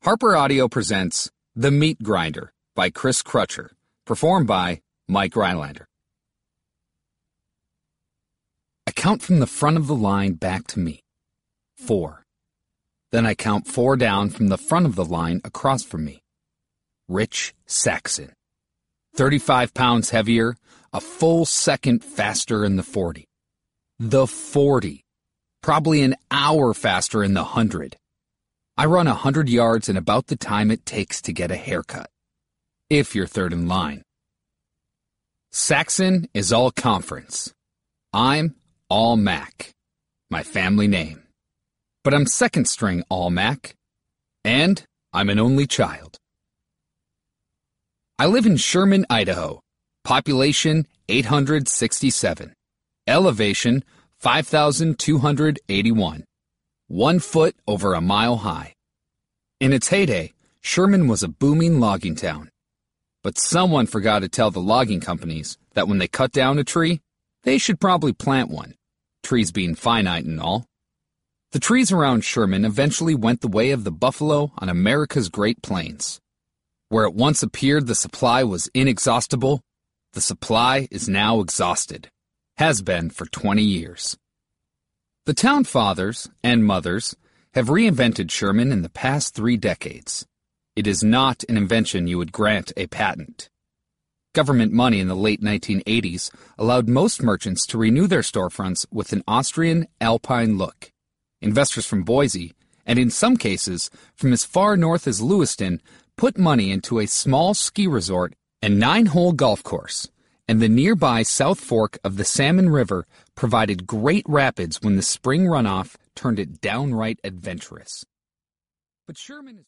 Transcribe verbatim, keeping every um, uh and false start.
Harper Audio presents The Meat Grinder by Chris Crutcher, performed by Mike Rylander. I count from the front of the line back to me. Four. Then I count four down from the front of the line across from me. Rich Saxon. thirty-five pounds heavier, a full second faster in the forty. The forty. Probably an hour faster in the hundred. I run a hundred yards in about the time it takes to get a haircut. If you're third in line. Saxon is all conference. I'm all Mac. My family name. But I'm second string all Mac. And I'm an only child. I live in Sherman, Idaho. Population eight hundred sixty-seven. Elevation five thousand two hundred eighty-one. One foot over a mile high. In its heyday, Sherman was a booming logging town. But someone forgot to tell the logging companies that when they cut down a tree, they should probably plant one, trees being finite and all. The trees around Sherman eventually went the way of the buffalo on America's Great Plains. Where it once appeared the supply was inexhaustible, the supply is now exhausted. Has been for twenty years. The town fathers and mothers have reinvented Sherman in the past three decades. It is not an invention you would grant a patent. Government money in the late nineteen eighties allowed most merchants to renew their storefronts with an Austrian alpine look. Investors from Boise, and in some cases from as far north as Lewiston, put money into a small ski resort and nine-hole golf course. And the nearby South Fork of the Salmon River provided great rapids when the spring runoff turned it downright adventurous. But Sherman is